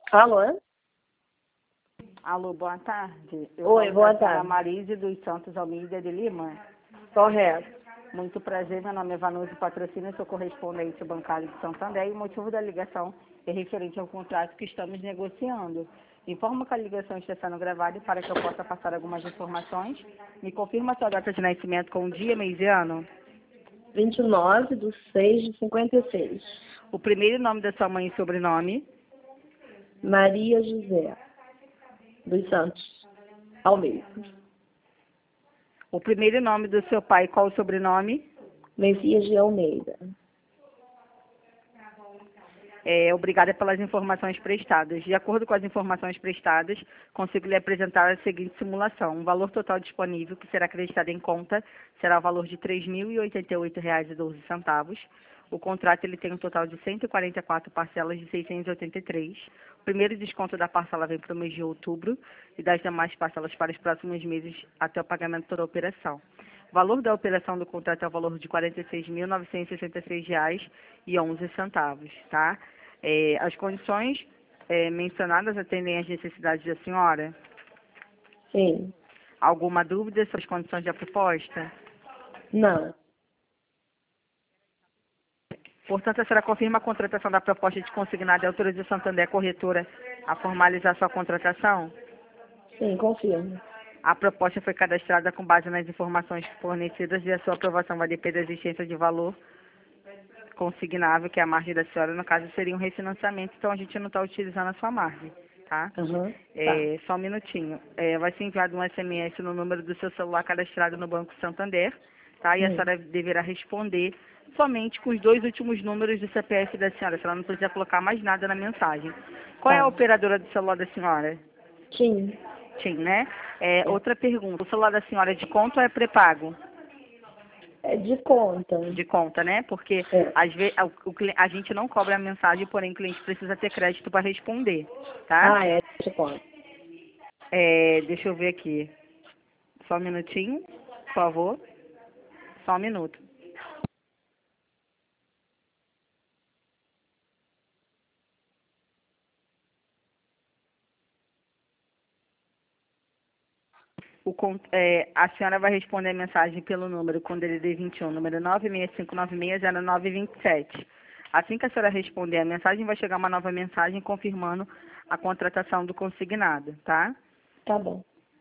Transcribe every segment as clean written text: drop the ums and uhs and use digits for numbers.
Alô? Alô, boa tarde. Oi, boa tarde. A Marise dos Santos Almeida de Lima. Correto. Muito prazer, meu nome é Vanusa Patrocínio, sou correspondente bancário de Santander e o motivo da ligação é referente ao contrato que estamos negociando. Informo que a ligação está sendo gravada e para que eu possa passar algumas informações, me confirma a sua data de nascimento com dia, mês e ano. 29/6/56. O primeiro nome da sua mãe e sobrenome. Maria José dos Santos Almeida. O primeiro nome do seu pai, qual o sobrenome? Messias de Almeida. Obrigada pelas informações prestadas. De acordo com as informações prestadas, consigo lhe apresentar a seguinte simulação. O valor total disponível que será acreditado em conta será o valor de R$ 3.088,12. O contrato ele tem um total de 144 parcelas de 683. O primeiro desconto da parcela vem para o mês de outubro e das demais parcelas para os próximos meses até o pagamento da operação. O valor da operação do contrato é o valor de R$ 46.963,11, tá? As condições mencionadas atendem às necessidades da senhora? Sim. Alguma dúvida sobre as condições da proposta? Não. Portanto, a senhora confirma a contratação da proposta de consignado e autoriza a Santander Corretora a formalizar sua contratação? Sim, confirmo. A proposta foi cadastrada com base nas informações fornecidas e a sua aprovação vai depender da existência de valor consignável, que é a margem da senhora, no caso seria um refinanciamento, então a gente não está utilizando a sua margem, tá? Uhum. Só um minutinho. Vai ser enviado um SMS no número do seu celular cadastrado no Banco Santander, tá? E a senhora deverá responder somente com os 2 últimos números do CPF da senhora, a senhora não precisa colocar mais nada na mensagem. Qual é a operadora do celular da senhora? Sim. TIM, né? Outra pergunta, o celular da senhora é de conta ou é pré-pago? É de conta. De conta, né? Porque às vezes a gente não cobra a mensagem, porém o cliente precisa ter crédito para responder, tá? Ah, é de conta. Deixa eu ver aqui. Só um minutinho, por favor. Só um minuto. A senhora vai responder a mensagem pelo número com DDD 21, número 965960927. Assim que a senhora responder a mensagem, vai chegar uma nova mensagem confirmando a contratação do consignado, tá? Tá bom.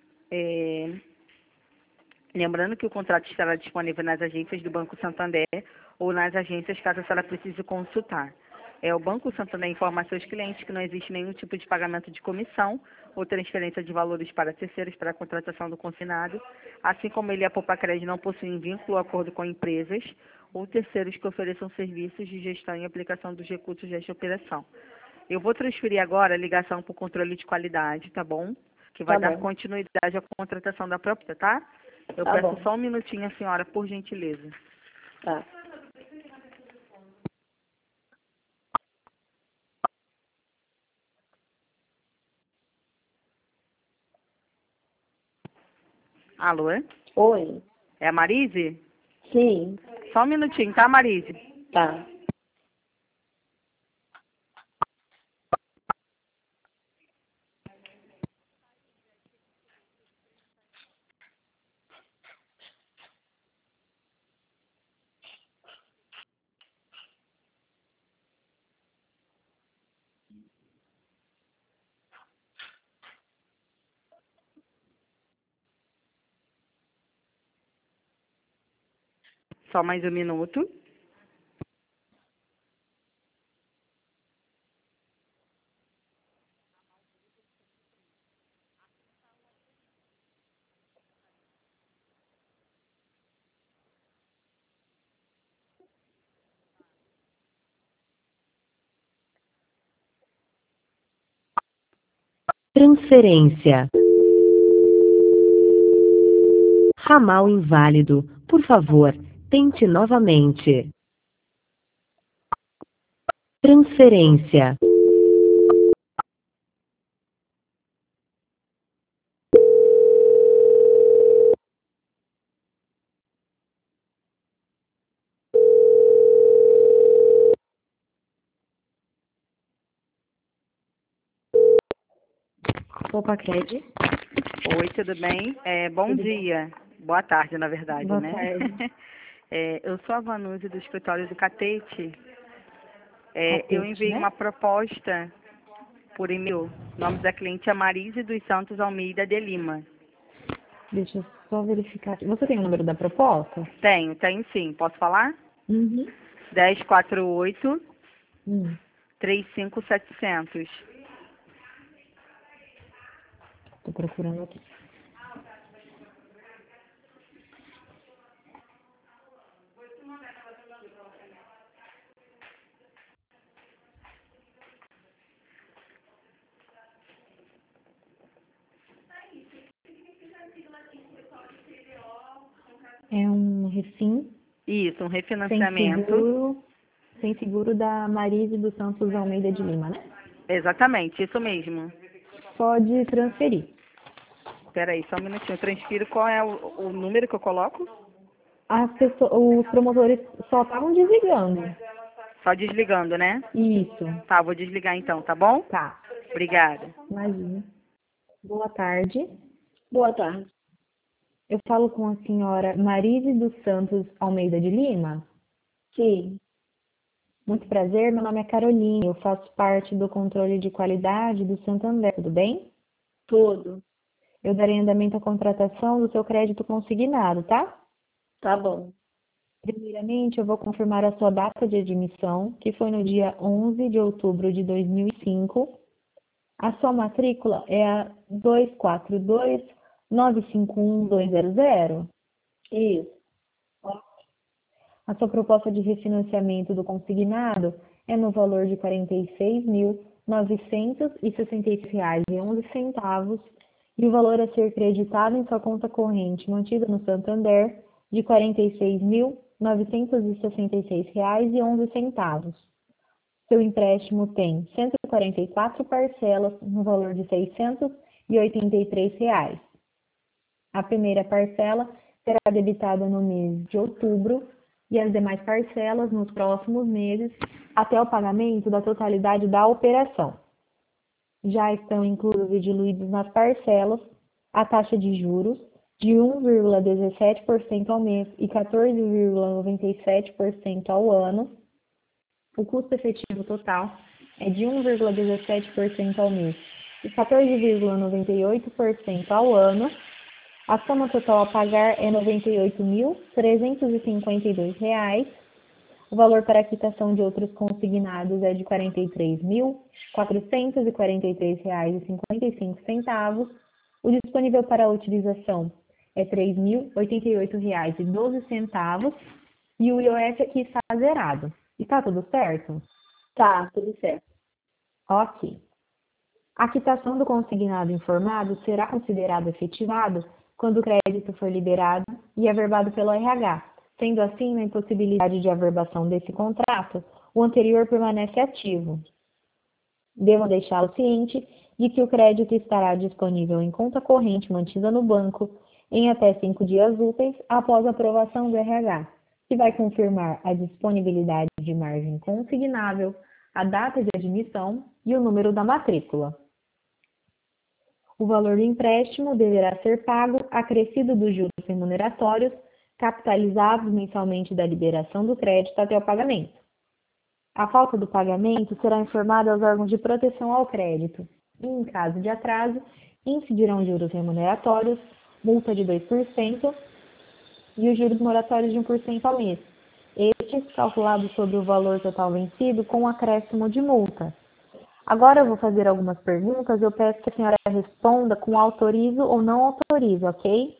Lembrando que o contrato estará disponível nas agências do Banco Santander ou nas agências caso a senhora precise consultar. O Banco Santander informa a seus clientes que não existe nenhum tipo de pagamento de comissão ou transferência de valores para terceiros para a contratação do consignado, assim como ele e a Poupa Crédito não possuem vínculo ou acordo com empresas ou terceiros que ofereçam serviços de gestão e aplicação dos recursos desta operação. Eu vou transferir agora a ligação para o controle de qualidade, tá bom? Que vai dar continuidade à contratação da própria, tá? Eu peço só um minutinho, senhora, por gentileza. Tá. Alô? Oi. É a Marise? Sim. Só um minutinho, tá, Marise? Tá. Só mais um minuto. Transferência. Ramal inválido. Por favor, tente novamente. Transferência. Opa, Cred. Oi, tudo bem? Bom Tudo dia. Boa tarde, na verdade, Boa né? tarde. Eu sou a Vanusa do escritório do Catete. Catete, Eu enviei né? uma proposta por e-mail. O nome da cliente é Marise dos Santos Almeida de Lima. Deixa eu só verificar aqui. Você tem o número da proposta? Tenho sim. Posso falar? Uhum. 1048 Hum. 35700. Tô procurando aqui. É um refim Isso, um sem refinanciamento. seguro, sem seguro da Marise dos Santos Almeida de Lima, né? Exatamente, isso mesmo. Pode transferir. Espera aí, só um minutinho. Eu transfiro qual é o número que eu coloco? Os promotores só estavam desligando. Só desligando, né? Isso. Tá, vou desligar então, tá bom? Tá. Obrigada. Imagina. Boa tarde. Boa tarde. Eu falo com a senhora Marise dos Santos Almeida de Lima. Sim, Muito prazer, meu nome é Caroline. Eu faço parte do controle de qualidade do Santander, tudo bem? tudo. Eu darei andamento à contratação do seu crédito consignado, tá? Tá bom. Primeiramente, eu vou confirmar a sua data de admissão, que foi no dia 11 de outubro de 2005. A sua matrícula é a 242951200. Isso. A sua proposta de refinanciamento do consignado é no valor de R$ 46.966,11 e o valor a ser creditado em sua conta corrente mantida no Santander de R$ 46.966,11. Seu empréstimo tem 144 parcelas no valor de R$ 683. A primeira parcela será debitada no mês de outubro e as demais parcelas nos próximos meses até o pagamento da totalidade da operação. Já estão inclusos e diluídos nas parcelas a taxa de juros de 1,17% ao mês e 14,97% ao ano. O custo efetivo total é de 1,17% ao mês e 14,98% ao ano. A soma total a pagar é R$ 98.352. O valor para a quitação de outros consignados é de R$ 43.443,55. O disponível para a utilização é R$ 3.088,12 e o IOF aqui está zerado. Está tudo certo? Tá, tudo certo. Ok. A quitação do consignado informado será considerado efetivado quando o crédito for liberado e averbado pelo RH. Sendo assim, na impossibilidade de averbação desse contrato, o anterior permanece ativo. Devo deixá-lo ciente de que o crédito estará disponível em conta corrente mantida no banco em até 5 dias úteis após a aprovação do RH, que vai confirmar a disponibilidade de margem consignável, a data de admissão e o número da matrícula. O valor do empréstimo deverá ser pago acrescido dos juros remuneratórios, capitalizados mensalmente da liberação do crédito até o pagamento. A falta do pagamento será informada aos órgãos de proteção ao crédito e, em caso de atraso, incidirão juros remuneratórios, multa de 2% e os juros moratórios de 1% ao mês, estes calculados sobre o valor total vencido com acréscimo de multa. Agora eu vou fazer algumas perguntas, eu peço que a senhora responda com autorizo ou não autorizo, ok?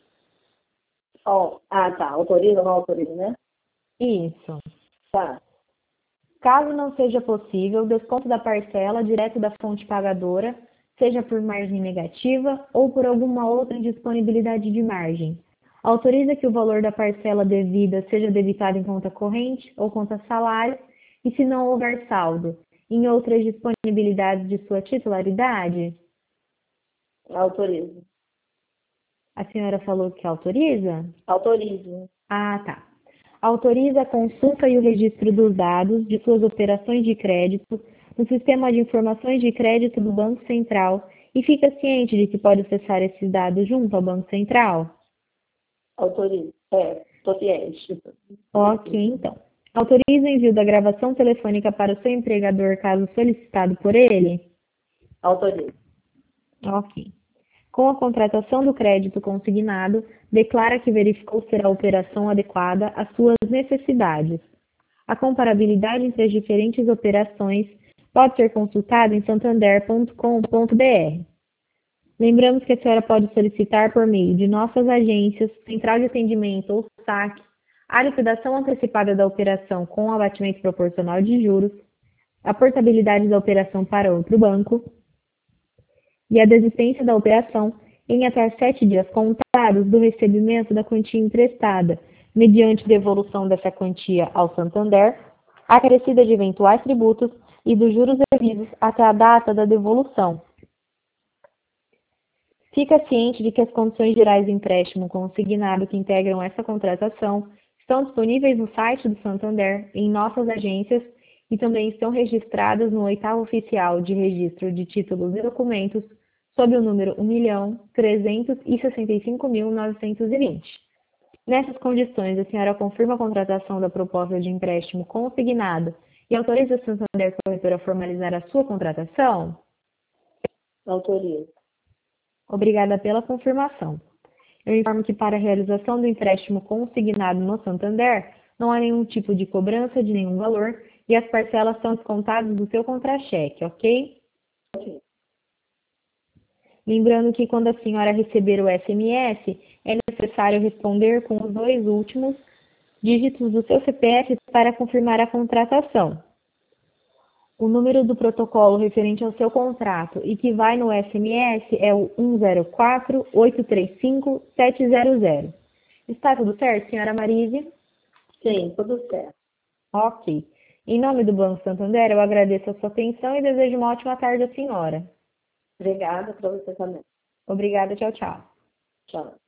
Tá. Autoriza ou não autoriza, né? Isso. Tá. Caso não seja possível, o desconto da parcela direto da fonte pagadora, seja por margem negativa ou por alguma outra indisponibilidade de margem. Autoriza que o valor da parcela devida seja debitado em conta corrente ou conta salário e, se não houver saldo, em outras disponibilidades de sua titularidade? Autoriza. A senhora falou que autoriza? Autoriza. Ah, tá. Autoriza a consulta e o registro dos dados de suas operações de crédito no Sistema de Informações de Crédito do Banco Central e fica ciente de que pode acessar esses dados junto ao Banco Central? Autorizo. Tô ciente. Ok, então. Autoriza o envio da gravação telefônica para o seu empregador caso solicitado por ele? Autorizo. Ok. Com a contratação do crédito consignado, declara que verificou ser a operação adequada às suas necessidades. A comparabilidade entre as diferentes operações pode ser consultada em santander.com.br. Lembramos que a senhora pode solicitar por meio de nossas agências, central de atendimento ou saque, a liquidação antecipada da operação com abatimento proporcional de juros, a portabilidade da operação para outro banco e a desistência da operação em até 7 dias contados do recebimento da quantia emprestada, mediante devolução dessa quantia ao Santander, acrescida de eventuais tributos e dos juros devidos até a data da devolução. Fica ciente de que as condições gerais do empréstimo consignado que integram essa contratação estão disponíveis no site do Santander, em nossas agências e também estão registradas no 8º Oficial de Registro de Títulos e Documentos, sob o número 1.365.920. Nessas condições, a senhora confirma a contratação da proposta de empréstimo consignado e autoriza a Santander Corretora a formalizar a sua contratação? Autorizo. Obrigada pela confirmação. Eu informo que para a realização do empréstimo consignado no Santander, não há nenhum tipo de cobrança de nenhum valor e as parcelas são descontadas do seu contra-cheque, ok? Ok. Lembrando que quando a senhora receber o SMS, é necessário responder com os 2 últimos dígitos do seu CPF para confirmar a contratação. O número do protocolo referente ao seu contrato e que vai no SMS é o 104-835-700. Está tudo certo, senhora Marise? Sim, tudo certo. Ok. Em nome do Banco Santander, eu agradeço a sua atenção e desejo uma ótima tarde à senhora. Obrigada para você também. Obrigada, tchau, tchau. Tchau.